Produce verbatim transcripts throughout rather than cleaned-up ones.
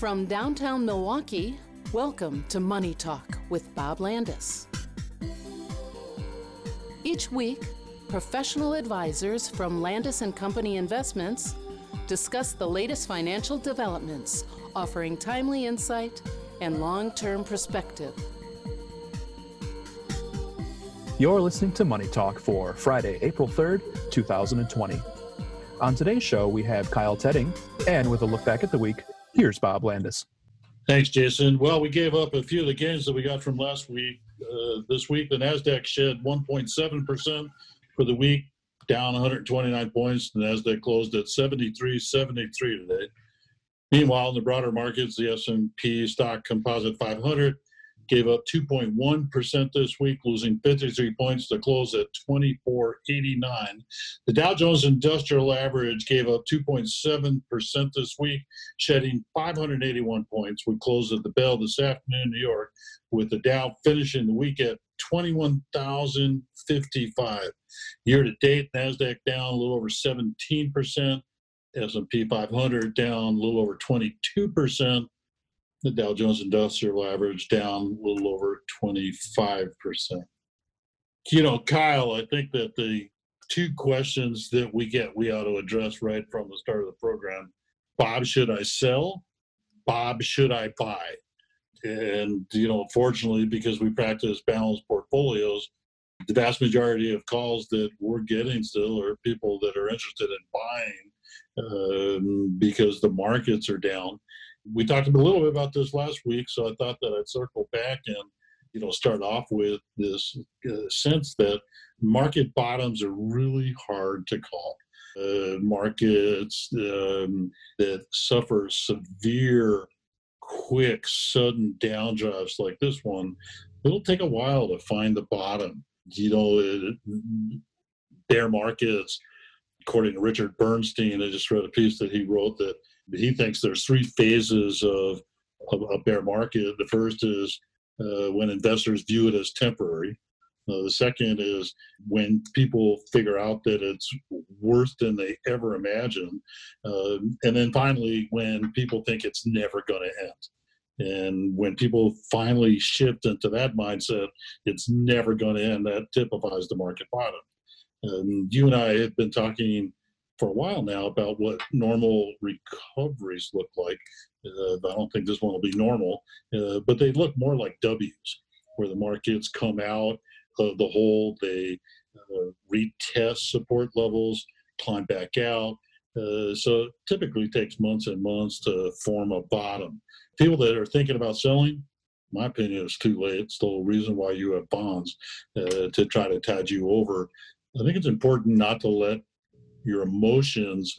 From downtown Milwaukee, welcome to Money Talk with Bob Landis. Each week, professional advisors from Landis and Company Investments discuss the latest financial developments, offering timely insight and long-term perspective. You're listening to Money Talk for Friday, April third, two thousand twenty. On today's show, we have Kyle Tedding, and with a look back at the week, here's Bob Landis. Thanks, Jason. Well, we gave up a few of the gains that we got from last week. Uh, this week, the NASDAQ shed one point seven percent for the week, down one hundred twenty-nine points. The NASDAQ closed at seventy-three seventy-three today. Meanwhile, in the broader markets, the S and P Stock Composite five hundred gave up two point one percent this week, losing fifty-three points to close at twenty-four eighty-nine. The Dow Jones Industrial Average gave up two point seven percent this week, shedding five hundred eighty-one points. We closed at the bell this afternoon in New York, with the Dow finishing the week at twenty-one thousand fifty-five. Year to date, NASDAQ down a little over seventeen percent, S and P five hundred down a little over twenty-two percent. The Dow Jones Industrial Average down a little over twenty-five percent. You know, Kyle, I think that the two questions that we get, we ought to address right from the start of the program. Bob, should I sell? Bob, should I buy? And, you know, fortunately, because we practice balanced portfolios, the vast majority of calls that we're getting still are people that are interested in buying um, because the markets are down. We talked a little bit about this last week, so I thought that I'd circle back and, you know, start off with this uh, sense that market bottoms are really hard to call. Uh, markets um, that suffer severe, quick, sudden downdrafts like this one, it'll take a while to find the bottom. You know, it, bear markets, according to Richard Bernstein, I just read a piece that he wrote that he thinks there's three phases of, of a bear market. The first is uh, when investors view it as temporary. Uh, the second is when people figure out that it's worse than they ever imagined. Uh, and then finally, when people think it's never going to end. And when people finally shift into that mindset, it's never going to end. That typifies the market bottom. Um, you and I have been talking for a while now about what normal recoveries look like. Uh, I don't think this one will be normal, uh, but they look more like W's, where the markets come out of the hole, they uh, retest support levels, climb back out. Uh, so it typically takes months and months to form a bottom. People that are thinking about selling, my opinion, is too late. It's the whole reason why you have bonds, uh, to try to tide you over. I think it's important not to let your emotions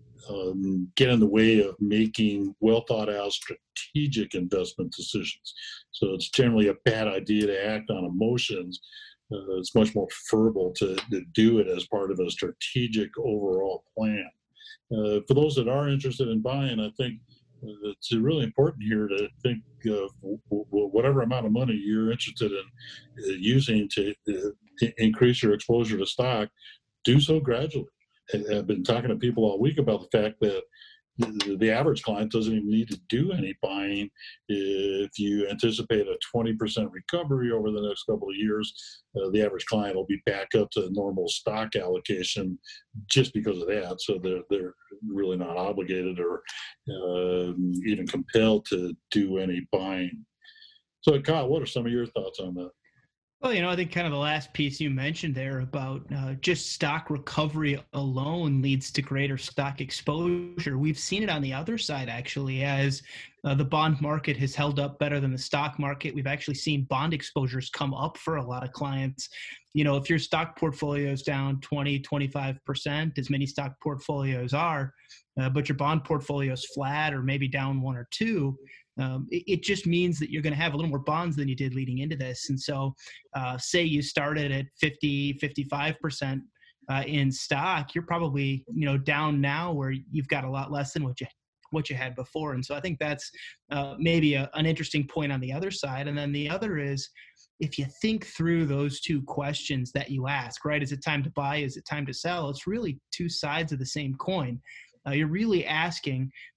um, get in the way of making well thought out strategic investment decisions. So it's generally a bad idea to act on emotions. Uh, it's much more preferable to, to do it as part of a strategic overall plan. Uh, for those that are interested in buying, I think it's really important here to think of whatever amount of money you're interested in using to increase your exposure to stock, do so gradually. I've been talking to people all week about the fact that the average client doesn't even need to do any buying if you anticipate a twenty percent recovery over the next couple of years. Uh, the average client will be back up to normal stock allocation just because of that. So they're, they're really not obligated or uh, even compelled to do any buying. So, Kyle, what are some of your thoughts on that? Well, you know, I think kind of the last piece you mentioned there about uh, just stock recovery alone leads to greater stock exposure. We've seen it on the other side, actually, as uh, the bond market has held up better than the stock market. We've actually seen bond exposures come up for a lot of clients. You know, if your stock portfolio is down twenty, twenty-five percent, as many stock portfolios are, uh, but your bond portfolio is flat or maybe down one or two, Um, it, it just means that you're going to have a little more bonds than you did leading into this. And so uh, say you started at fifty, fifty-five percent uh, in stock, you're probably, you know, down now where you've got a lot less than what you what you had before. And so I think that's uh, maybe a, an interesting point on the other side. And then the other is, if you think through those two questions that you ask, right, is it time to buy? Is it time to sell? It's really two sides of the same coin. Uh, you're really asking,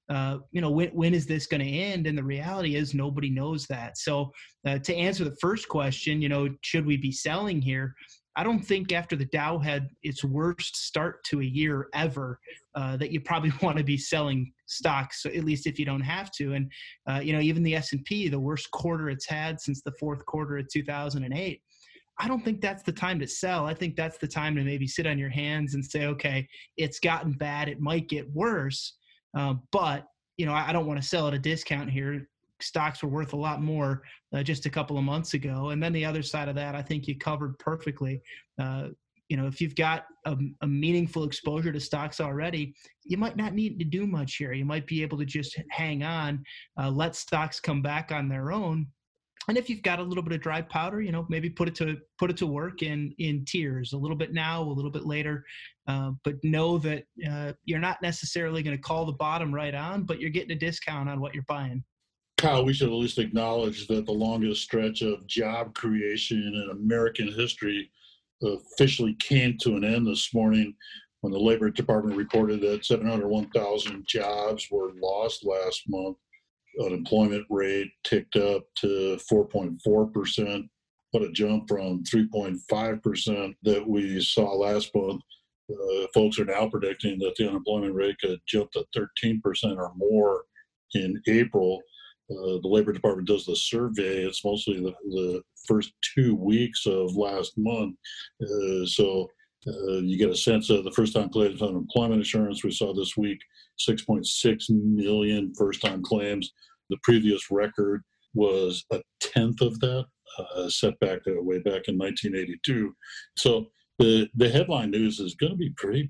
uh, you know, when, when is this going to end? And the reality is nobody knows that. So uh, to answer the first question, you know, should we be selling here? I don't think after the Dow had its worst start to a year ever uh, that you probably want to be selling stocks, at least if you don't have to. And, uh, you know, even the S and P, the worst quarter it's had since the fourth quarter of two thousand eight, I don't think that's the time to sell. I think that's the time to maybe sit on your hands and say, okay, it's gotten bad. It might get worse. Um, but, you know, I, I don't want to sell at a discount here. Stocks were worth a lot more uh, just a couple of months ago. And then the other side of that, I think you covered perfectly. Uh, you know, if you've got a, a meaningful exposure to stocks already, you might not need to do much here. You might be able to just hang on, uh, let stocks come back on their own. And if you've got a little bit of dry powder, you know, maybe put it to put it to work in in tiers, a little bit now, a little bit later. Uh, but know that uh, you're not necessarily going to call the bottom right on, but you're getting a discount on what you're buying. Kyle, we should at least acknowledge that the longest stretch of job creation in American history officially came to an end this morning when the Labor Department reported that seven hundred one thousand jobs were lost last month. Unemployment rate ticked up to four point four percent. What a jump from three point five percent that we saw last month. Uh, folks are now predicting that the unemployment rate could jump to thirteen percent or more in April. Uh, the Labor Department does the survey. It's mostly the, the first two weeks of last month. Uh, so uh, you get a sense of the first-time claims on unemployment insurance. We saw this week six point six million first-time claims. The previous record was a tenth of that, uh, set back uh, way back in nineteen eighty-two. So the, the headline news is going to be pretty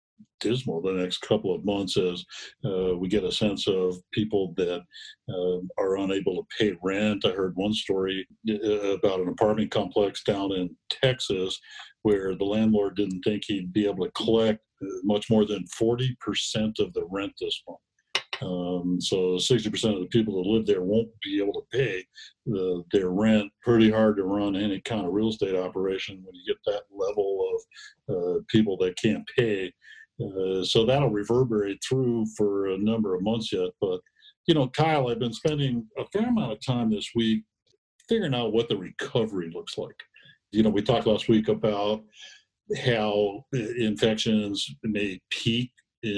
dismal the next couple of months as uh, we get a sense of people that uh, are unable to pay rent. I heard one story about an apartment complex down in Texas where the landlord didn't think he'd be able to collect much more than forty percent of the rent this month. Um, so sixty percent of the people that live there won't be able to pay the, their rent. Pretty hard to run any kind of real estate operation when you get that level of uh, people that can't pay. Uh, so that'll reverberate through for a number of months yet. But, you know, Kyle, I've been spending a fair amount of time this week figuring out what the recovery looks like. You know, we talked last week about how infections may peak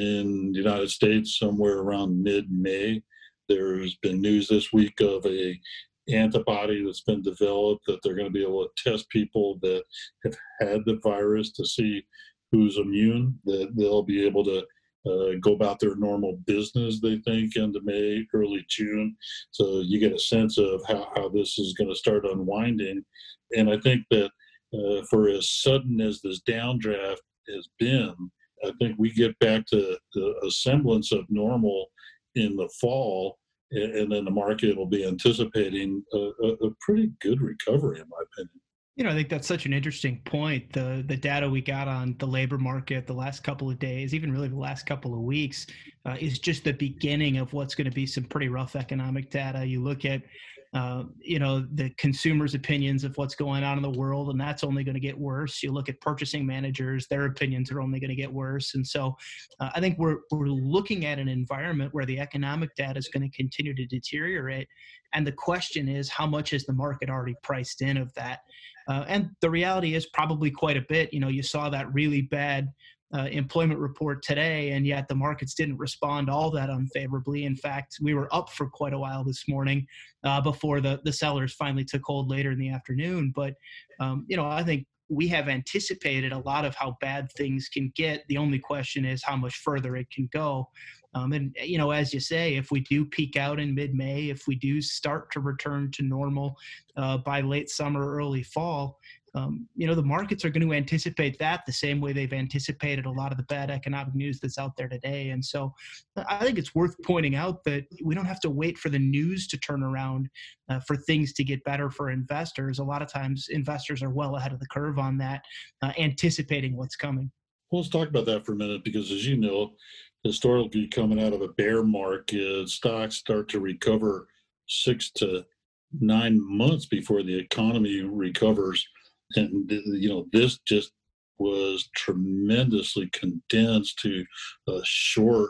in the United States somewhere around mid-May. There's been news this week of a antibody that's been developed that they're going to be able to test people that have had the virus to see who's immune, that they'll be able to uh, go about their normal business, they think, into May, early June. So you get a sense of how, how this is going to start unwinding. And I think that uh, for as sudden as this downdraft has been, I think we get back to the, a semblance of normal in the fall, and, and then the market will be anticipating a, a, a pretty good recovery, in my opinion. You know, I think that's such an interesting point. The the data we got on the labor market the last couple of days, even really the last couple of weeks, uh, is just the beginning of what's going to be some pretty rough economic data. You look at, uh, you know, the consumers' opinions of what's going on in the world, and that's only going to get worse. You look at purchasing managers, their opinions are only going to get worse. And so uh, I think we're we're looking at an environment where the economic data is going to continue to deteriorate. And the question is, how much has the market already priced in of that? Uh, and the reality is probably quite a bit. You know, you saw that really bad uh, employment report today, and yet the markets didn't respond all that unfavorably. In fact, we were up for quite a while this morning uh, before the, the sellers finally took hold later in the afternoon. But, um, you know, I think we have anticipated a lot of how bad things can get. The only question is how much further it can go. Um, and, you know, as you say, if we do peak out in mid-May, if we do start to return to normal uh, by late summer, early fall, um, you know, the markets are going to anticipate that the same way they've anticipated a lot of the bad economic news that's out there today. And so I think it's worth pointing out that we don't have to wait for the news to turn around uh, for things to get better for investors. A lot of times investors are well ahead of the curve on that, uh, anticipating what's coming. Well, let's talk about that for a minute, because as you know, historically, coming out of a bear market, stocks start to recover six to nine months before the economy recovers. And, you know, this just was tremendously condensed to a short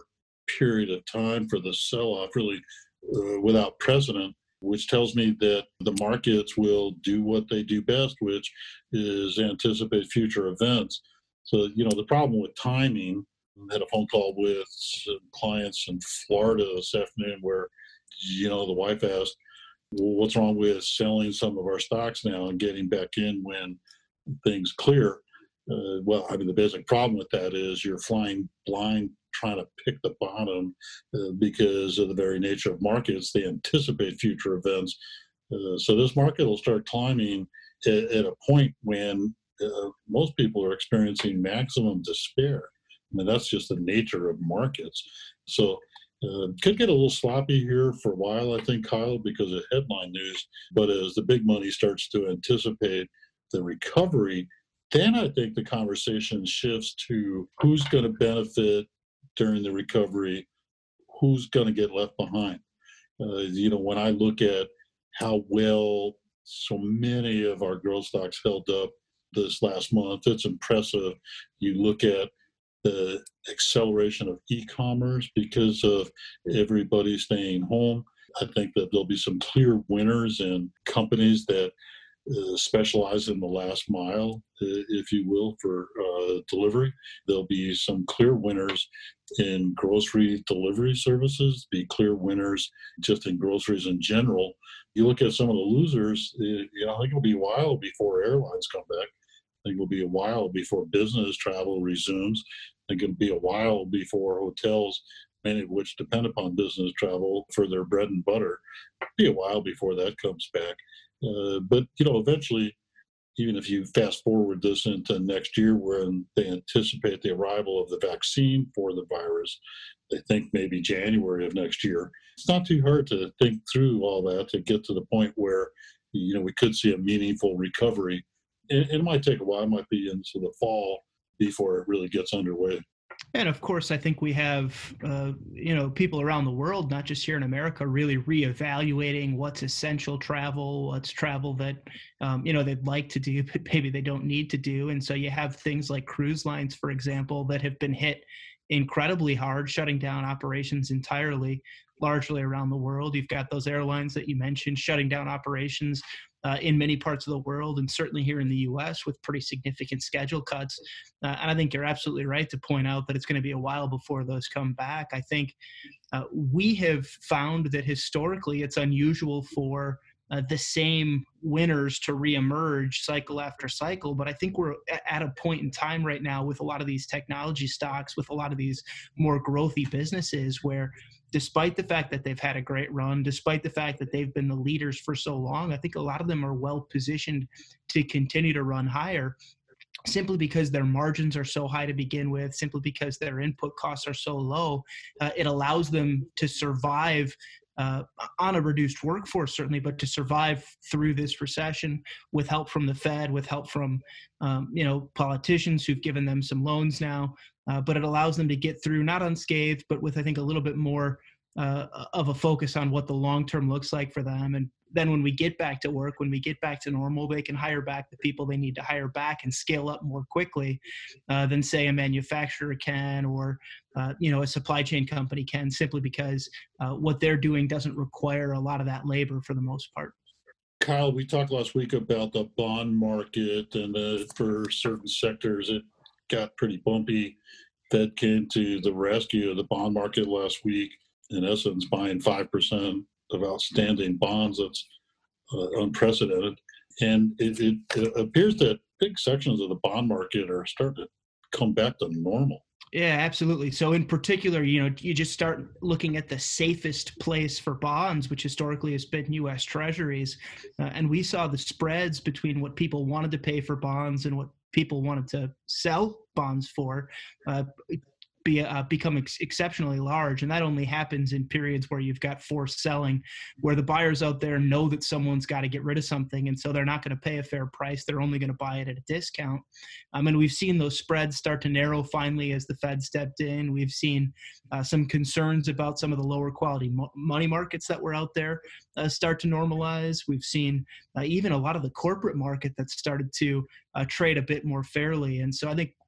period of time for the sell-off, really uh, without precedent, which tells me that the markets will do what they do best, which is anticipate future events. So, you know, the problem with timing, I had a phone call with some clients in Florida this afternoon where, you know, the wife asked, well, what's wrong with selling some of our stocks now and getting back in when things clear? Uh, well, I mean, the basic problem with that is you're flying blind trying to pick the bottom uh, because of the very nature of markets. They anticipate future events. Uh, so this market will start climbing at, at a point when uh, most people are experiencing maximum despair. I mean, that's just the nature of markets. So uh, could get a little sloppy here for a while, I think, Kyle, because of headline news. But as the big money starts to anticipate the recovery, then I think the conversation shifts to who's going to benefit during the recovery, who's going to get left behind. Uh, you know, when I look at how well so many of our growth stocks held up this last month, it's impressive. You look at the acceleration of e-commerce because of everybody staying home. I think that there'll be some clear winners in companies that uh, specialize in the last mile, uh, if you will, for uh, delivery. There'll be some clear winners in grocery delivery services, be clear winners just in groceries in general. You look at some of the losers, you know, I think it'll be a while before airlines come back. I think it'll be a while before business travel resumes. I think it'll be a while before hotels, many of which depend upon business travel for their bread and butter, it'll be a while before that comes back. Uh, but, you know, eventually, even if you fast forward this into next year when they anticipate the arrival of the vaccine for the virus, they think maybe January of next year. It's not too hard to think through all that to get to the point where, you know, we could see a meaningful recovery. It, it might take a while, it might be into the fall before it really gets underway. And of course, I think we have, uh, you know, people around the world, not just here in America, really reevaluating what's essential travel, what's travel that, um, you know, they'd like to do, but maybe they don't need to do. And so you have things like cruise lines, for example, that have been hit incredibly hard, shutting down operations entirely, largely around the world. You've got those airlines that you mentioned shutting down operations Uh, in many parts of the world, and certainly here in the U S with pretty significant schedule cuts. Uh, and I think you're absolutely right to point out that it's going to be a while before those come back. I think uh, we have found that historically it's unusual for uh, the same winners to reemerge cycle after cycle. But I think we're at a point in time right now with a lot of these technology stocks, with a lot of these more growthy businesses where despite the fact that they've had a great run, despite the fact that they've been the leaders for so long, I think a lot of them are well positioned to continue to run higher simply because their margins are so high to begin with, simply because their input costs are so low. Uh, it allows them to survive uh, on a reduced workforce, certainly, but to survive through this recession with help from the Fed, with help from, um, you know, politicians who've given them some loans now. Uh, but it allows them to get through, not unscathed, but with, I think, a little bit more uh, of a focus on what the long term looks like for them. And then when we get back to work, when we get back to normal, they can hire back the people they need to hire back and scale up more quickly uh, than, say, a manufacturer can or, uh, you know, a supply chain company can, simply because uh, what they're doing doesn't require a lot of that labor for the most part. Kyle, we talked last week about the bond market, and uh, for certain sectors, it got pretty bumpy. Fed came to the rescue of the bond market last week, in essence, buying five percent of outstanding bonds. That's uh, unprecedented. And it, it, it appears that big sections of the bond market are starting to come back to normal. Yeah, absolutely. So in particular, you know, you just start looking at the safest place for bonds, which historically has been U S Treasuries. Uh, and we saw the spreads between what people wanted to pay for bonds and what people wanted to sell bonds for uh, be, uh, become ex- exceptionally large. And that only happens in periods where you've got forced selling, where the buyers out there know that someone's got to get rid of something. And so they're not going to pay a fair price. They're only going to buy it at a discount. Um, and we've seen those spreads start to narrow finally as the Fed stepped in. We've seen uh, some concerns about some of the lower quality mo- money markets that were out there uh, start to normalize. We've seen uh, even a lot of the corporate market that started to uh, trade a bit more fairly. And so I think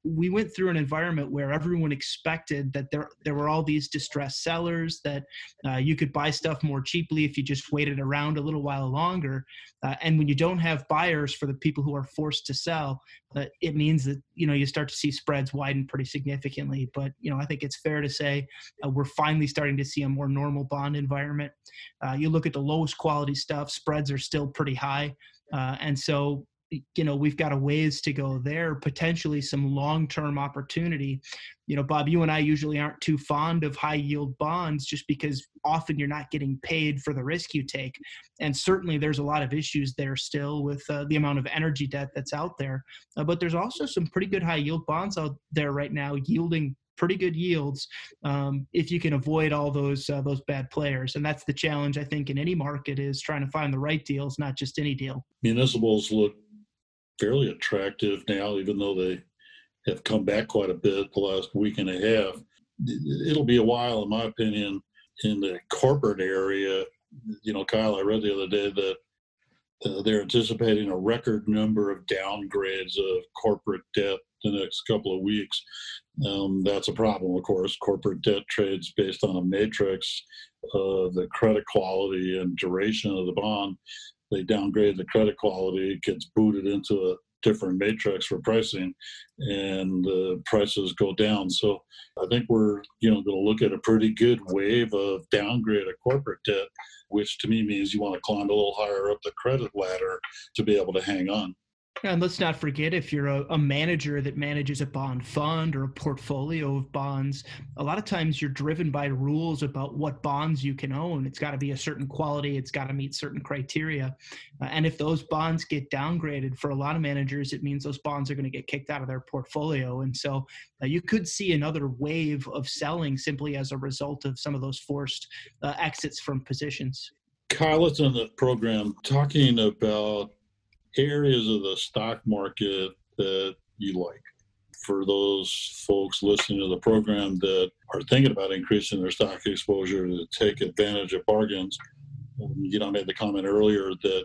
we went through an environment where everyone expected that there there were all these distressed sellers, that uh, you could buy stuff more cheaply if you just waited around a little while longer. Uh, and when you don't have buyers for the people who are forced to sell, uh, it means that, you know, you start to see spreads widen pretty significantly. But, you know, I think it's fair to say uh, we're finally starting to see a more normal bond environment. Uh, you look at the lowest quality stuff, spreads are still pretty high. Uh, and so, you know, we've got a ways to go there, potentially some long-term opportunity. You know, Bob, you and I usually aren't too fond of high yield bonds just because often you're not getting paid for the risk you take. And certainly there's a lot of issues there still with uh, the amount of energy debt that's out there. Uh, but there's also some pretty good high yield bonds out there right now yielding pretty good yields um, if you can avoid all those uh, those bad players. And that's the challenge, I think, in any market, is trying to find the right deals, not just any deal. Municipals look fairly attractive now, even though they have come back quite a bit the last week and a half. It'll be a while, in my opinion, in the corporate area. You know, Kyle, I read the other day that uh, they're anticipating a record number of downgrades of corporate debt the next couple of weeks. Um, that's a problem, of course. Corporate debt trades based on a matrix of the credit quality and duration of the bond. They downgrade the credit quality, it gets booted into a different matrix for pricing, and uh, prices go down. So I think we're, you know, going to look at a pretty good wave of downgrade of corporate debt, which to me means you want to climb a little higher up the credit ladder to be able to hang on. And let's not forget, if you're a, a manager that manages a bond fund or a portfolio of bonds, a lot of times you're driven by rules about what bonds you can own. It's got to be a certain quality. It's got to meet certain criteria. Uh, and if those bonds get downgraded, for a lot of managers, it means those bonds are going to get kicked out of their portfolio. And so uh, you could see another wave of selling simply as a result of some of those forced uh, exits from positions. Kyle, it's in the program talking about areas of the stock market that you like. For those folks listening to the program that are thinking about increasing their stock exposure to take advantage of bargains, um, you know, I made the comment earlier that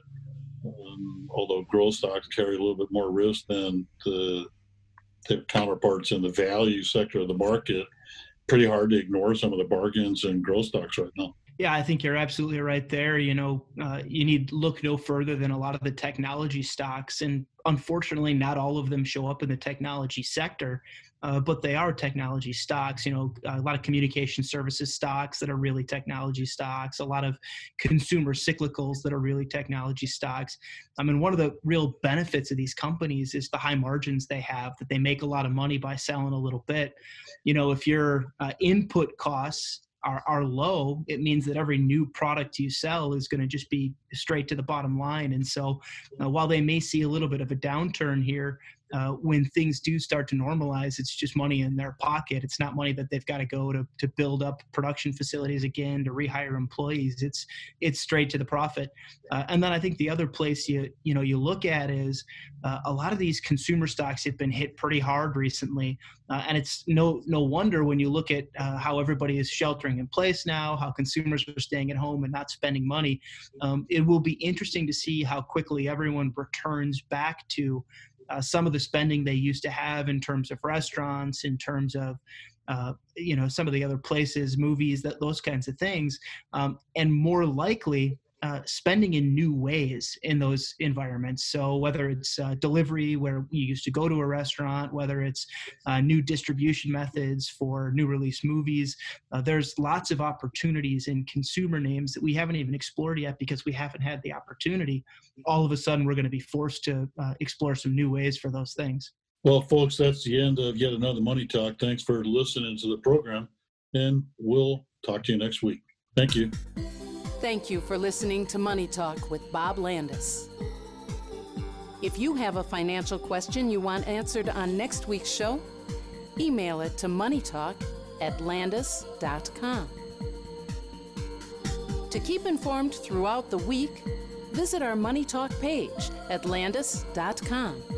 um, although growth stocks carry a little bit more risk than the, their counterparts in the value sector of the market, pretty hard to ignore some of the bargains in growth stocks right now. Yeah, I think you're absolutely right there. You know, uh, you need to look no further than a lot of the technology stocks. And unfortunately, not all of them show up in the technology sector, uh, but they are technology stocks. You know, a lot of communication services stocks that are really technology stocks, a lot of consumer cyclicals that are really technology stocks. I mean, one of the real benefits of these companies is the high margins they have, that they make a lot of money by selling a little bit. You know, if your uh, input costs Are, are low, it means that every new product you sell is going to just be straight to the bottom line. And so uh, while they may see a little bit of a downturn here, uh, when things do start to normalize, it's just money in their pocket. It's not money that they've got to go to to build up production facilities again, to rehire employees. It's it's straight to the profit. Uh, and then I think the other place you you know you look at is uh, a lot of these consumer stocks have been hit pretty hard recently, uh, and it's no no wonder when you look at uh, how everybody is sheltering in place now, how consumers are staying at home and not spending money. Um, it will be interesting to see how quickly everyone returns back to Uh, some of the spending they used to have in terms of restaurants, in terms of, uh, you know, some of the other places, movies, that those kinds of things, um, and more likely uh, spending in new ways in those environments. So whether it's uh, delivery, where you used to go to a restaurant, whether it's uh, new distribution methods for new release movies, uh, there's lots of opportunities in consumer names that we haven't even explored yet because we haven't had the opportunity. All of a sudden, we're going to be forced to uh, explore some new ways for those things. Well, folks, that's the end of yet another Money Talk. Thanks for listening to the program, and we'll talk to you next week. Thank you. Thank you for listening to Money Talk with Bob Landis. If you have a financial question you want answered on next week's show, email it to moneytalk at landis dot com. To keep informed throughout the week, visit our Money Talk page at landis dot com.